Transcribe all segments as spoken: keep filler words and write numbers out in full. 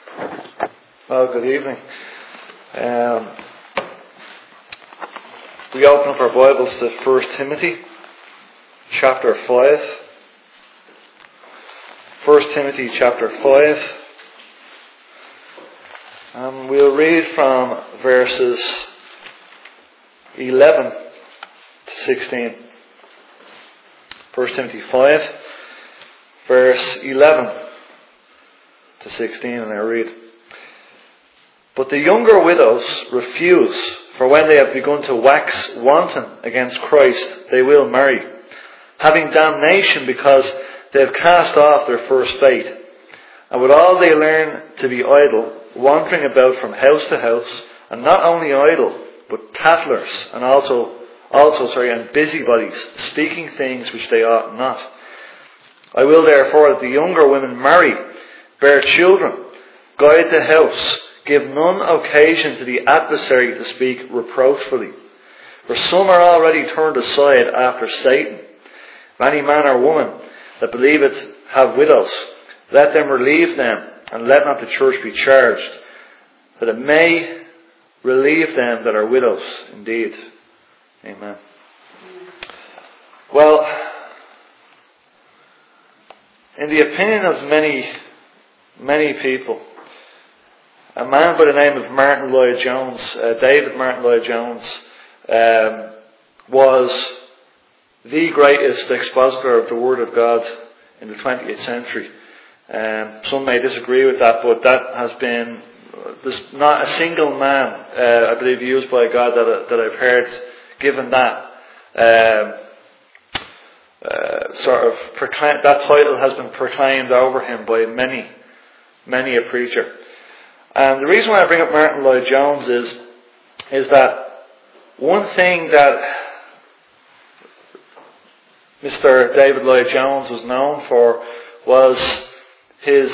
Well, good evening. Um, we open up our Bibles to First Timothy, chapter five. First Timothy, chapter five. And we'll read from verses eleven to sixteen. First Timothy five, verse eleven to sixteen, and I read. But the younger widows refuse, for when they have begun to wax wanton against Christ, they will marry, having damnation because they have cast off their first faith. And with all they learn to be idle, wandering about from house to house, and not only idle, but tattlers, and also, also sorry, and busybodies, speaking things which they ought not. I will therefore that the younger women marry, bear children, guide the house, give none occasion to the adversary to speak reproachfully. For some are already turned aside after Satan. If any man or woman that believeth have widows, let them relieve them, and let not the church be charged, that it may relieve them that are widows indeed. Amen. Well, in the opinion of many, many people, a man by the name of Martin Lloyd-Jones, uh, David Martin Lloyd-Jones, um, was the greatest expositor of the Word of God in the twentieth century. Um, some may disagree with that, but that has been, there's not a single man, uh, I believe, used by God that, that I've heard given that um, uh, sort of proclaim, that title has been proclaimed over him by many, many a preacher. And the reason why I bring up Martin Lloyd-Jones is, is that one thing that Mister David Lloyd-Jones was known for was his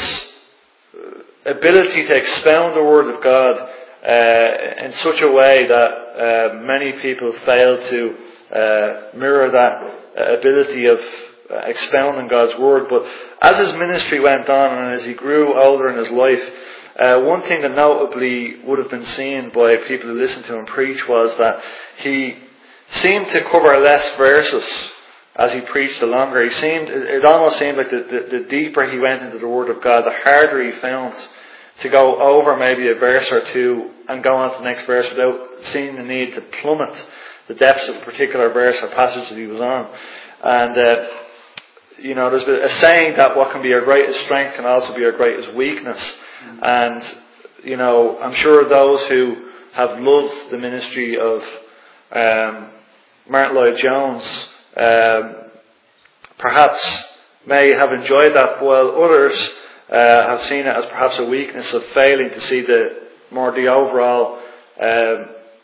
ability to expound the Word of God uh, in such a way that uh, many people fail to uh, mirror that ability of uh, expounding God's Word. But as his ministry went on and as he grew older in his life, Uh, one thing that notably would have been seen by people who listened to him preach was that he seemed to cover less verses as he preached the longer. He seemed, it almost seemed like the, the, the deeper he went into the Word of God, the harder he found to go over maybe a verse or two and go on to the next verse without seeing the need to plummet the depths of a particular verse or passage that he was on. And, uh, you know, there's a saying that what can be our greatest strength can also be our greatest weakness. And, you know, I'm sure those who have loved the ministry of um, Martin Lloyd-Jones um, perhaps may have enjoyed that, while others uh, have seen it as perhaps a weakness of failing to see the more the overall um,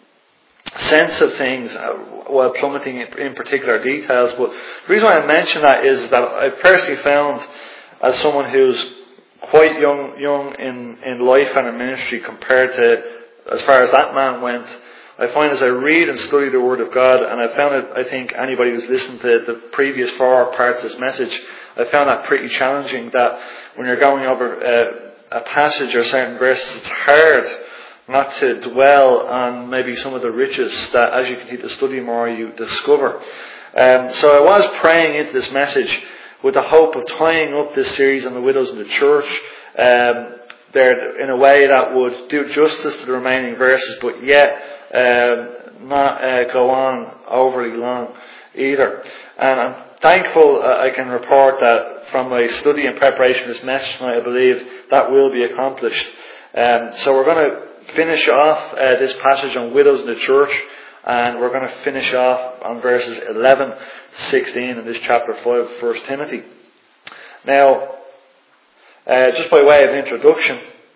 sense of things uh, while plummeting in, in particular details. But the reason why I mention that is that I personally found, as someone who's quite young, young in, in life and in ministry compared to as far as that man went, I find as I read and study the Word of God, and I found it, I think anybody who's listened to the previous four parts of this message, I found that pretty challenging, that when you're going over uh, a passage or certain verses, it's hard not to dwell on maybe some of the riches that as you continue to study more you discover. Um, so I was praying into this message with the hope of tying up this series on the widows in the church um, there in a way that would do justice to the remaining verses, but yet um, not uh, go on overly long either. And I'm thankful uh, I can report that from my study and preparation of this message tonight, I believe that will be accomplished. Um, so we're going to finish off uh, this passage on widows in the church, and we're going to finish off on verses eleven to sixteen in this chapter five of First Timothy. Now, uh, just by way of introduction,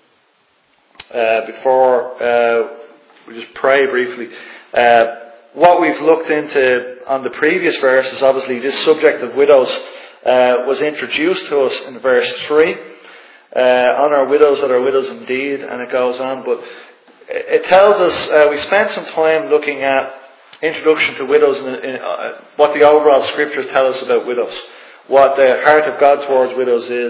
uh, before uh, we just pray briefly, uh, what we've looked into on the previous verses, obviously this subject of widows uh, was introduced to us in verse three. Uh, honour widows that are widows indeed, and it goes on, but it tells us, uh, we spent some time looking at introduction to widows and in, uh, what the overall scriptures tell us about widows, what the heart of God towards widows is,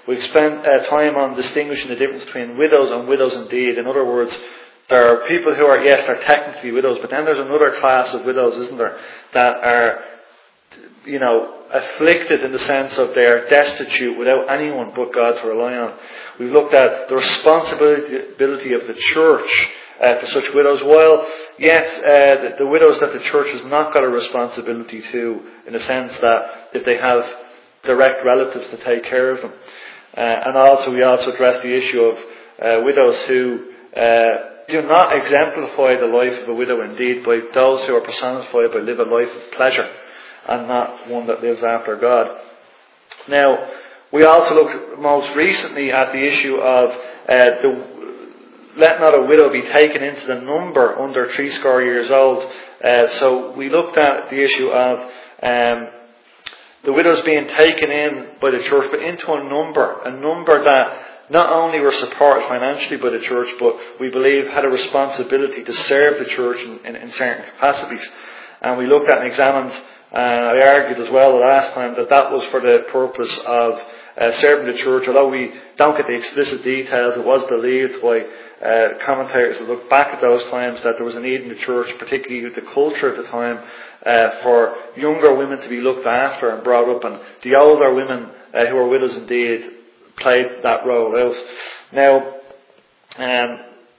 We've spent uh, time on distinguishing the difference between widows and widows indeed. In other words, there are people who are, yes, they're technically widows, but then there's another class of widows, isn't there, that are, you know, afflicted in the sense of they are destitute without anyone but God to rely on. We've looked at the responsibility of the church uh, to such widows, while yet uh, the, the widows that the church has not got a responsibility to, in the sense that if they have direct relatives to take care of them. Uh, and also we also address the issue of uh, widows who uh, do not exemplify the life of a widow indeed, by those who are personified by live a life of pleasure and not one that lives after God. Now, we also looked most recently at the issue of uh, the, let not a widow be taken into the number under three score years old. Uh, so we looked at the issue of um, the widows being taken in by the church, but into a number, a number that not only were supported financially by the church, but we believe had a responsibility to serve the church in, in, in certain capacities. And we looked at and examined, and I argued as well the last time, that that was for the purpose of uh, serving the church. Although we don't get the explicit details, it was believed by uh, commentators that look back at those times that there was a need in the church, particularly with the culture at the time, uh, for younger women to be looked after and brought up, and the older women uh, who were widows indeed played that role out. Now, um,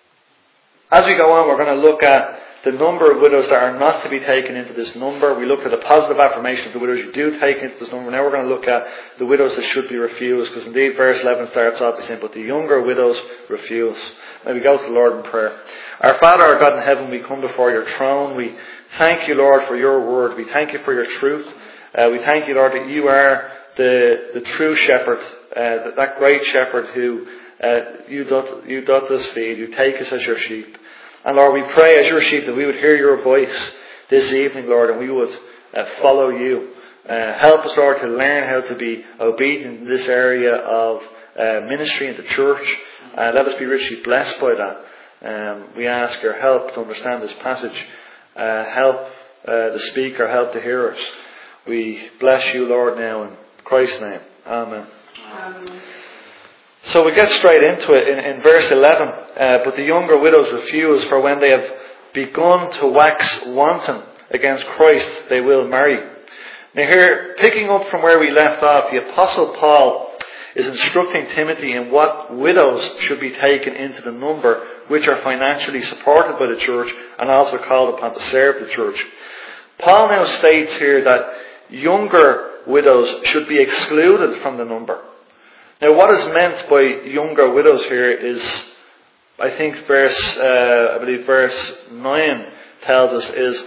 as we go on, we're going to look at the number of widows that are not to be taken into this number. We looked at the positive affirmation of the widows you do take into this number. Now we're going to look at the widows that should be refused, because indeed verse eleven starts off by saying, but the younger widows refuse. Now we go to the Lord in prayer. Our Father, our God in heaven, we come before your throne. We thank you, Lord, for your word. We thank you for your truth. Uh, we thank you, Lord, that you are the, the true shepherd, uh, that, that great shepherd who uh, you, doth, you doth us feed. You take us as your sheep. And Lord, we pray as your sheep that we would hear your voice this evening, Lord, and we would uh, follow you. Uh, help us, Lord, to learn how to be obedient in this area of uh, ministry in the church. Uh, let us be richly blessed by that. Um, we ask your help to understand this passage. Uh, help uh, the speaker, help the hearers. We bless you, Lord, now in Christ's name. Amen. Amen. So we get straight into it in, in verse eleven. Uh, but the younger widows refuse, for when they have begun to wax wanton against Christ, they will marry. Now here, picking up from where we left off, the Apostle Paul is instructing Timothy in what widows should be taken into the number, which are financially supported by the church and also called upon to serve the church. Paul now states here that younger widows should be excluded from the number. Now, what is meant by younger widows here is, I think, verse, uh, I believe, verse nine tells us is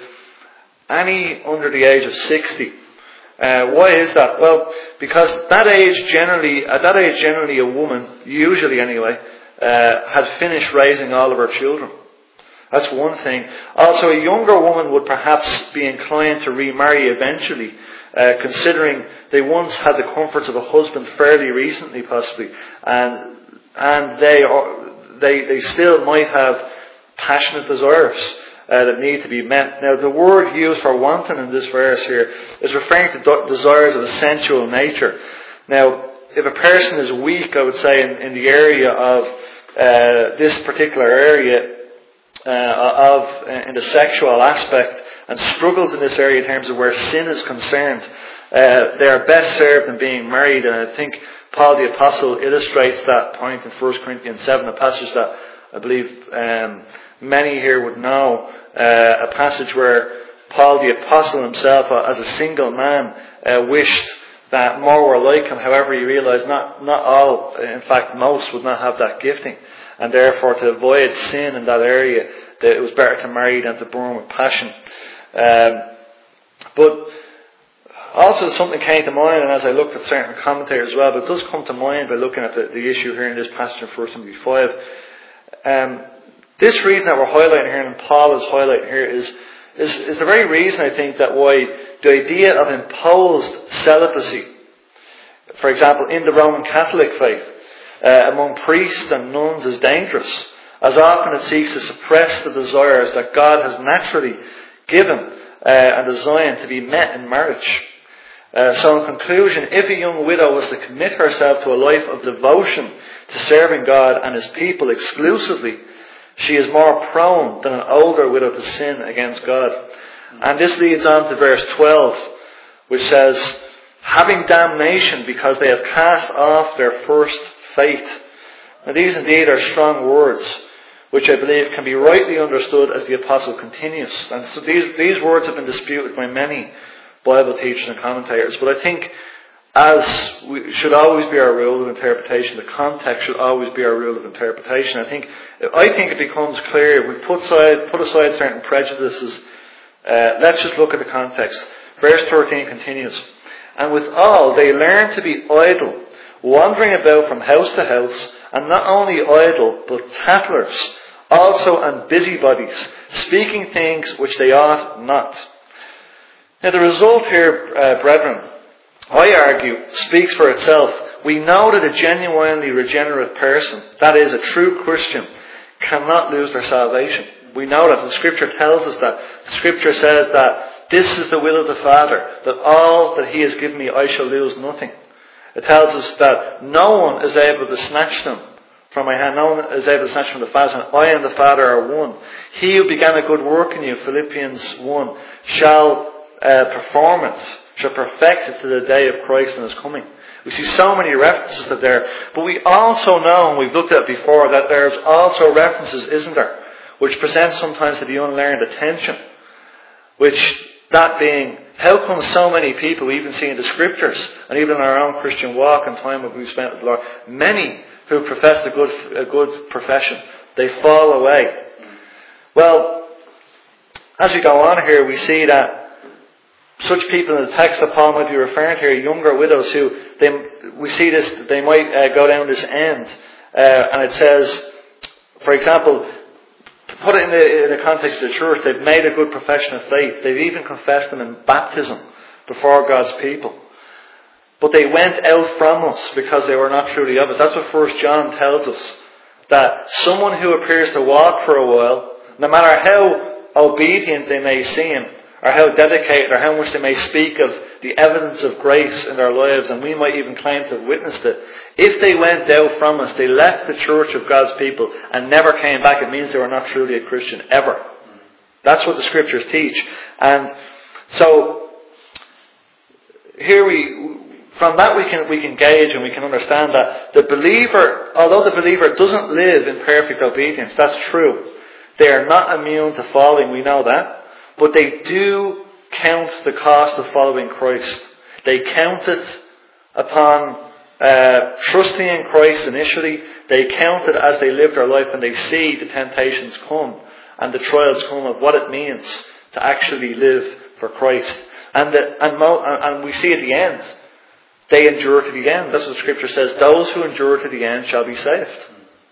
any under the age of sixty. Uh, why is that? Well, because that age generally, at that age, generally, a woman, usually anyway, uh, had finished raising all of her children. That's one thing. Also, a younger woman would perhaps be inclined to remarry eventually, uh, considering they once had the comforts of a husband fairly recently, possibly, and and they are, they they still might have passionate desires uh, that need to be met. Now, the word used for wanton in this verse here is referring to do- desires of a sensual nature. Now, if a person is weak, I would say, in, in the area of uh, this particular area uh, of uh, in the sexual aspect, and struggles in this area in terms of where sin is concerned, uh, they are best served in being married. And I think Paul the Apostle illustrates that point in First Corinthians seven, a passage that I believe um, many here would know, uh, a passage where Paul the Apostle himself, uh, as a single man, uh, wished that more were like him. However, he realised not, not all, in fact most, would not have that gifting. And therefore, to avoid sin in that area, that it was better to marry than to burn with passion. Um, but also something came to mind, and as I looked at certain commentators as well, but it does come to mind by looking at the, the issue here in this passage in First Timothy five. Um, this reason that we're highlighting here, and Paul is highlighting here, is, is, is the very reason, I think, that why the idea of imposed celibacy, for example, in the Roman Catholic faith, uh, among priests and nuns is dangerous, as often it seeks to suppress the desires that God has naturally given uh, and designed to be met in marriage. Uh, so in conclusion, if a young widow was to commit herself to a life of devotion to serving God and his people exclusively, she is more prone than an older widow to sin against God. And this leads on to verse twelve, which says, having damnation because they have cast off their first faith. Now these indeed are strong words, which I believe can be rightly understood as the apostle continues. And so these, these words have been disputed by many Bible teachers and commentators. But I think, as we, should always be our rule of interpretation, the context should always be our rule of interpretation. I think I think it becomes clear if we put aside, put aside certain prejudices. Uh, let's just look at the context. Verse thirteen continues, and withal they learn to be idle, wandering about from house to house, and not only idle, but tattlers, also and busybodies, speaking things which they ought not. Now the result here, uh, brethren, I argue, speaks for itself. We know that a genuinely regenerate person, that is, a true Christian, cannot lose their salvation. We know that. The Scripture tells us that. The Scripture says that this is the will of the Father, that all that He has given me, I shall lose nothing. It tells us that no one is able to snatch them from my hand. No one is able to snatch them from the Father's hand. I and the Father are one. He who began a good work in you, Philippians one, shall uh, perform it, shall perfect it to the day of Christ and His coming. We see so many references to there. But we also know, and we've looked at it before, that there's also references, isn't there, which present sometimes to the unlearned attention. Which, that being, how come so many people, we even see in the Scriptures, and even in our own Christian walk and time that we've spent with the Lord, many who profess a good, a good profession, they fall away. Well, as we go on here, we see that such people in the text that Paul might be referring to here, younger widows who, they, we see this, they might uh, go down this end. Uh, and it says, for example, to put it in the, in the context of the church, they've made a good profession of faith. They've even confessed them in baptism before God's people. But they went out from us because they were not truly of us. That's what First John tells us. That someone who appears to walk for a while, no matter how obedient they may seem, or how dedicated, or how much they may speak of the evidence of grace in their lives, and we might even claim to have witnessed it, if they went out from us, they left the church of God's people and never came back, it means they were not truly a Christian, ever. That's what the Scriptures teach. And so, here we, from that we can, we can gauge and we can understand that the believer, although the believer doesn't live in perfect obedience, that's true. They are not immune to falling, we know that. But they do count the cost of following Christ. They count it upon uh, trusting in Christ initially. They count it as they live their life and they see the temptations come and the trials come of what it means to actually live for Christ. And, the, and, mo- and we see at the end, they endure to the end. That's what the Scripture says. Those who endure to the end shall be saved.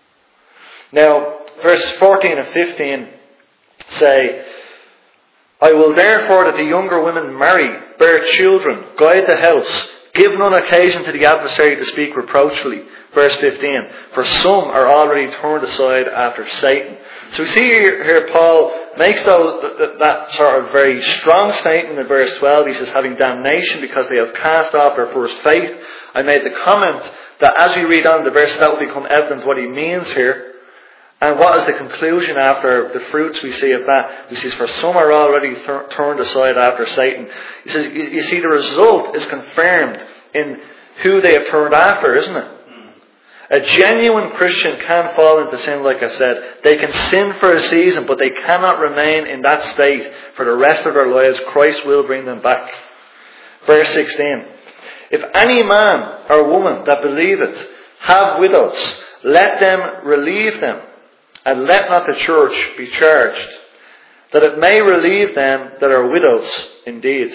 Now, verses fourteen and fifteen say, I will therefore that the younger women marry, bear children, guide the house, give none occasion to the adversary to speak reproachfully. Verse fifteen, for some are already turned aside after Satan. So we see here, here Paul makes those, that, that sort of very strong statement in verse twelve. He says, having damnation because they have cast off their first faith. I made the comment that as we read on the verse, that will become evident what he means here. And what is the conclusion after the fruits we see of that? He says, for some are already th- turned aside after Satan. He says, you, you see, the result is confirmed in who they have turned after, isn't it? A genuine Christian can fall into sin, like I said. They can sin for a season, but they cannot remain in that state for the rest of their lives. Christ will bring them back. Verse sixteen. If any man or woman that believeth have widows, let them relieve them. And let not the church be charged, that it may relieve them that are widows indeed.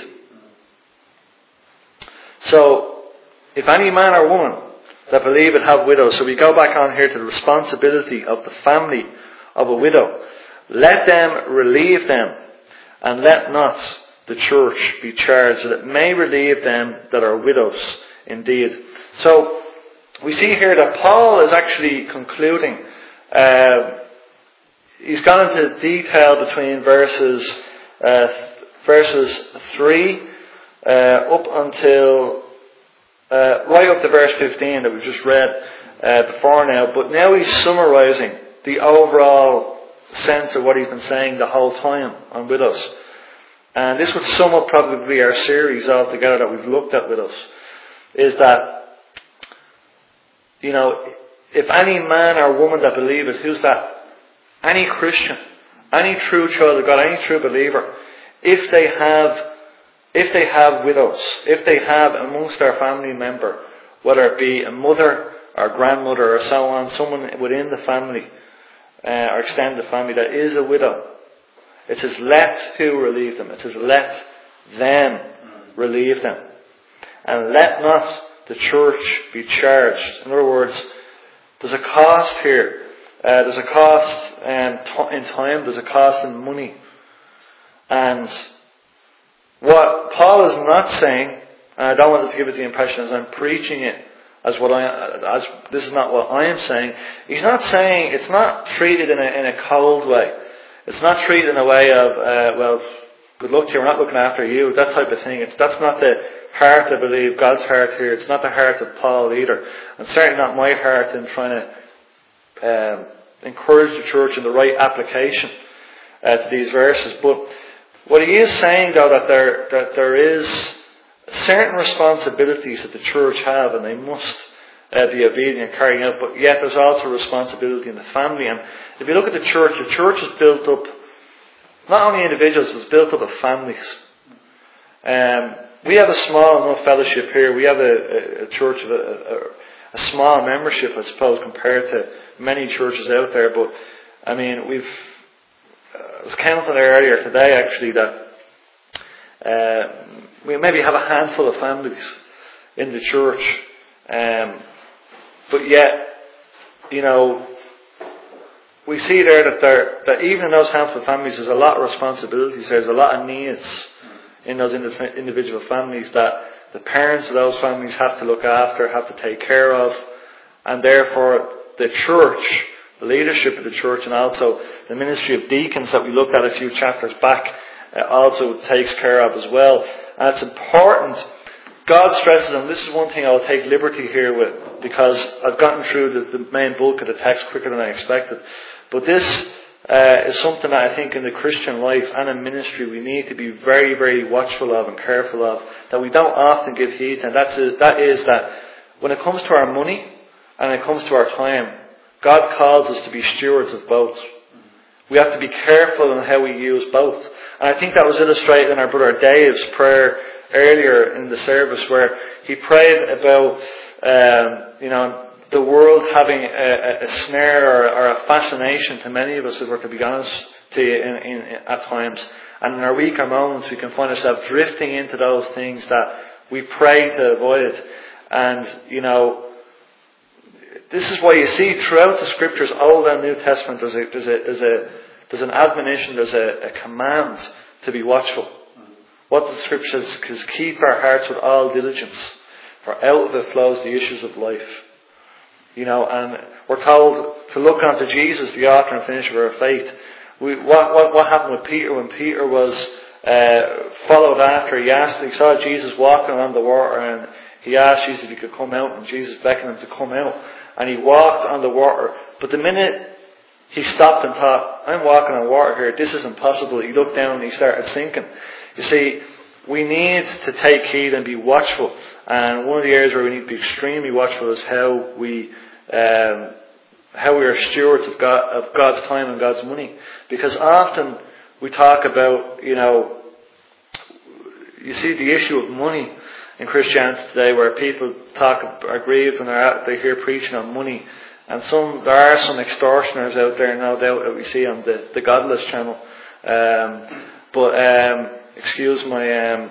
So, if any man or woman that believe it have widows, so we go back on here to the responsibility of the family of a widow, let them relieve them, and let not the church be charged, that it may relieve them that are widows indeed. So, we see here that Paul is actually concluding. Uh, he's gone into detail between verses uh, verses three uh, up until uh, right up to verse fifteen that we've just read uh, before now. But now he's summarising the overall sense of what he's been saying the whole time on with us. And this would sum up probably our series altogether that we've looked at with us. Is that, you know, if any man or woman that believeth, who's that? Any Christian, any true child of God, any true believer, if they have, if they have with us, if they have amongst our family member, whether it be a mother or grandmother or so on, someone within the family uh, or extended family that is a widow, it says let who relieve them. It says let them relieve them. And let not the church be charged. In other words, there's a cost here. Uh, there's a cost um, t- in time. There's a cost in money. And what Paul is not saying, and I don't want to give it the impression as I'm preaching it, as what I, as this is not what I am saying. He's not saying it's not treated in a in a cold way. It's not treated in a way of uh, well, good luck to you. We're not looking after you. That type of thing. It's that's not the heart, I believe, God's heart here. It's not the heart of Paul either, and certainly not my heart in trying to um, encourage the church in the right application uh, to these verses. But what he is saying, though, that there that there is certain responsibilities that the church have, and they must uh, be obedient and carrying out. But yet, there's also responsibility in the family. And if you look at the church, the church is built up not only individuals, it's built up of families. Um, we have a small enough fellowship here. We have a, a, a church of a, a, a small membership, I suppose, compared to many churches out there. But I mean, we've uh, I was counting earlier today actually that uh, we maybe have a handful of families in the church, um, but yet, you know, we see there that there that even in those handful of families, there's a lot of responsibilities. There's a lot of needs in those individual families that the parents of those families have to look after, have to take care of, and therefore the church, the leadership of the church, and also the ministry of deacons that we looked at a few chapters back, uh, also takes care of as well. And it's important. God stresses, and this is one thing I'll take liberty here with, because I've gotten through the, the main bulk of the text quicker than I expected. But this uh, is something that I think in the Christian life and in ministry we need to be very, very watchful of and careful of, that we don't often give heed to. And that's a, that is that when it comes to our money and it comes to our time, God calls us to be stewards of both. We have to be careful in how we use both. And I think that was illustrated in our brother Dave's prayer earlier in the service, where he prayed about, um, you know, the world having a, a snare or, or a fascination to many of us, if we're to be honest to you, in, in, in, at times. And in our weaker moments, we can find ourselves drifting into those things that we pray to avoid. And, you know, this is why you see throughout the Scriptures, Old and New Testament, there's a, there's a, there's a, there's an admonition, there's a, a command to be watchful. What the Scripture says is keep our hearts with all diligence, for out of it flows the issues of life. You know, and we're told to look unto Jesus, the author and finisher of our faith. We, what, what, what happened with Peter when Peter was uh, followed after? He asked, he saw Jesus walking on the water, and he asked Jesus if he could come out, and Jesus beckoned him to come out, and he walked on the water. But the minute he stopped and thought, I'm walking on water here, this isn't possible, he looked down and he started sinking. You see, we need to take heed and be watchful. And one of the areas where we need to be extremely watchful is how we um, how we are stewards of, God, of God's time and God's money. Because often we talk about, you know, you see the issue of money in Christianity today, where people talk are grieved when they're out, they hear preaching on money. And some there are some extortioners out there, no doubt, that we see on the, the Godless channel. Um, but um, excuse my um,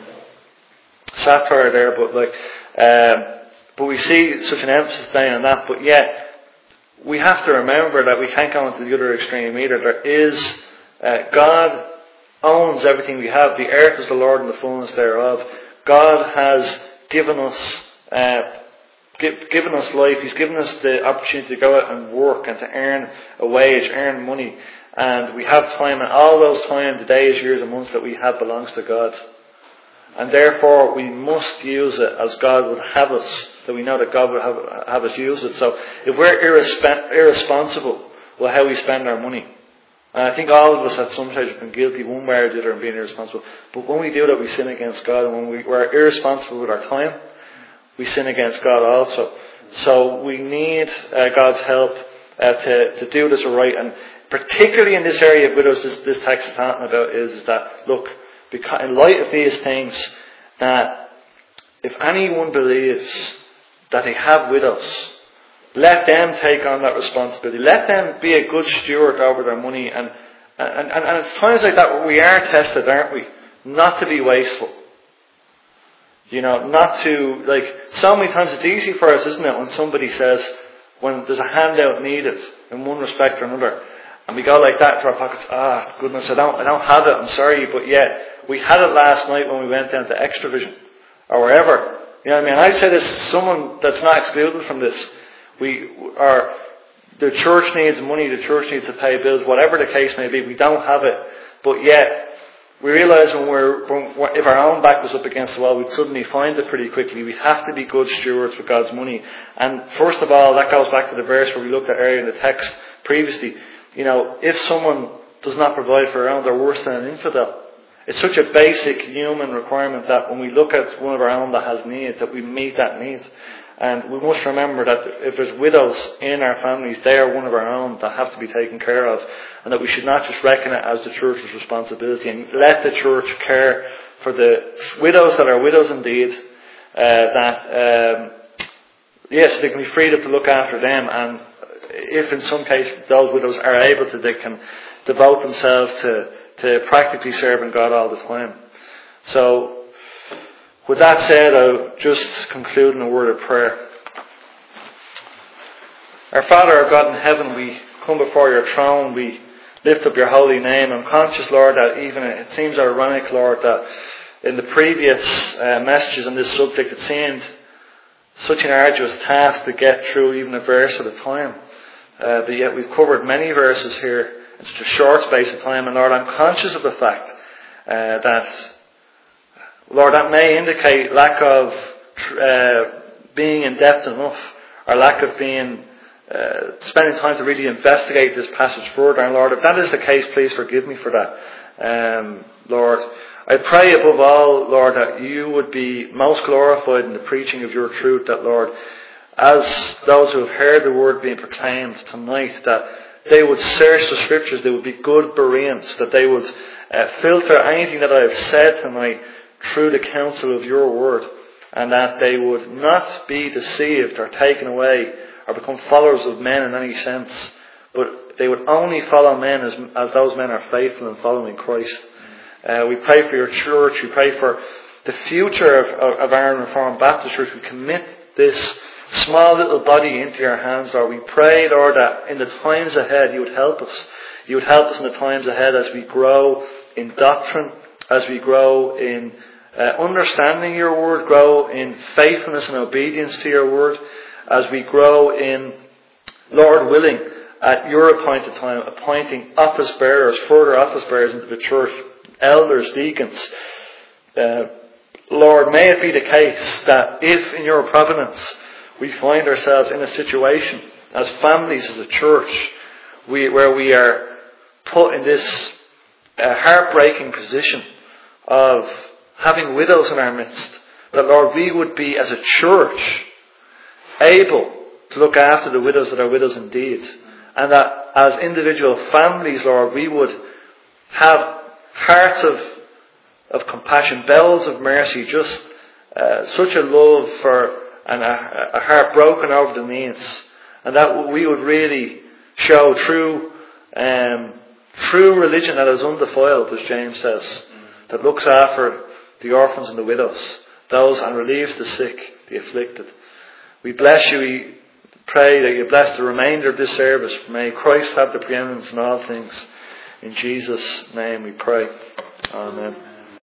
satire there, but like, um, but we see such an emphasis today on that. But yet, we have to remember that we can't go into the other extreme either. There is uh, God owns everything we have. The earth is the Lord and the fullness thereof. God has given us, uh, give, given us life. He's given us the opportunity to go out and work and to earn a wage, earn money. And we have time, and all those time, the days, years and months that we have belongs to God. And therefore we must use it as God would have us, that we know that God would have, have us use it. So if we're irresp- irresponsible with how we spend our money, and I think all of us at some stage have been guilty one way or the other of being irresponsible, but when we do that we sin against God, and when we, we're irresponsible with our time, we sin against God also. So we need uh, God's help uh, to, to do this right. And particularly in this area of widows, this, this text is talking about is, is that, look, because in light of these things, that if anyone believes that they have widows, let them take on that responsibility. Let them be a good steward over their money. And, and, and, and it's times like that where we are tested, aren't we? Not to be wasteful. You know, not to, like, so many times it's easy for us, isn't it, when somebody says, when there's a handout needed in one respect or another, and we go like that to our pockets, ah, goodness, I don't, I don't have it, I'm sorry, but yet, we had it last night when we went down to Extravision, or wherever. You know what I mean? I say this to someone that's not excluded from this. We are, the church needs money, the church needs to pay bills, whatever the case may be, we don't have it, but yet, we realise when we're, when, if our own back was up against the wall, we'd suddenly find it pretty quickly. We have to be good stewards with God's money. And first of all, that goes back to the verse where we looked at earlier in the text previously. You know, if someone does not provide for their own, they're worse than an infidel. It's such a basic human requirement that when we look at one of our own that has need, that we meet that need. And we must remember that if there's widows in our families, they are one of our own that have to be taken care of. And that we should not just reckon it as the church's responsibility. And let the church care for the widows that are widows indeed. Uh, that, um, yes, they can be freed up to look after them. And if in some cases those widows are able to, they can devote themselves to, to practically serving God all the time. So, with that said, I'll just conclude in a word of prayer. Our Father, our God in heaven, we come before your throne, we lift up your holy name. I'm conscious, Lord, that even it seems ironic, Lord, that in the previous uh, messages on this subject, it seemed such an arduous task to get through even a verse at a time. Uh, but yet we've covered many verses here in such a short space of time. And Lord, I'm conscious of the fact uh, that Lord, that may indicate lack of uh, being in depth enough, or lack of being uh, spending time to really investigate this passage further. And Lord, if that is the case, please forgive me for that. Um, Lord, I pray above all, Lord, that you would be most glorified in the preaching of your truth. That, Lord, as those who have heard the word being proclaimed tonight, that they would search the scriptures, they would be good Bereans, that they would uh, filter anything that I have said tonight through the counsel of your word, and that they would not be deceived or taken away or become followers of men in any sense, but they would only follow men as, as those men are faithful in following Christ. Uh, we pray for your church, we pray for the future of, of, of Ireland Reformed Baptist Church. We commit this small little body into your hands, Lord. We pray, Lord, that in the times ahead you would help us. You would help us in the times ahead as we grow in doctrine, as we grow in Uh, understanding your word, grow in faithfulness and obedience to your word, as we grow in, Lord willing, at your appointed time, appointing office bearers, further office bearers into the church, elders, deacons. Uh, Lord, may it be the case that if in your providence we find ourselves in a situation as families, as a church, we, where we are put in this uh, heartbreaking position of having widows in our midst, that, Lord, we would be as a church able to look after the widows that are widows indeed. And that as individual families, Lord, we would have hearts of, of compassion, bells of mercy, just uh, such a love for and a, a heart broken over the needs. And that we would really show true, um, true religion that is undefiled, as James says, that looks after the orphans and the widows, those and relieves the sick, the afflicted. We bless you. We pray that you bless the remainder of this service. May Christ have the preeminence in all things. In Jesus' name we pray. Amen.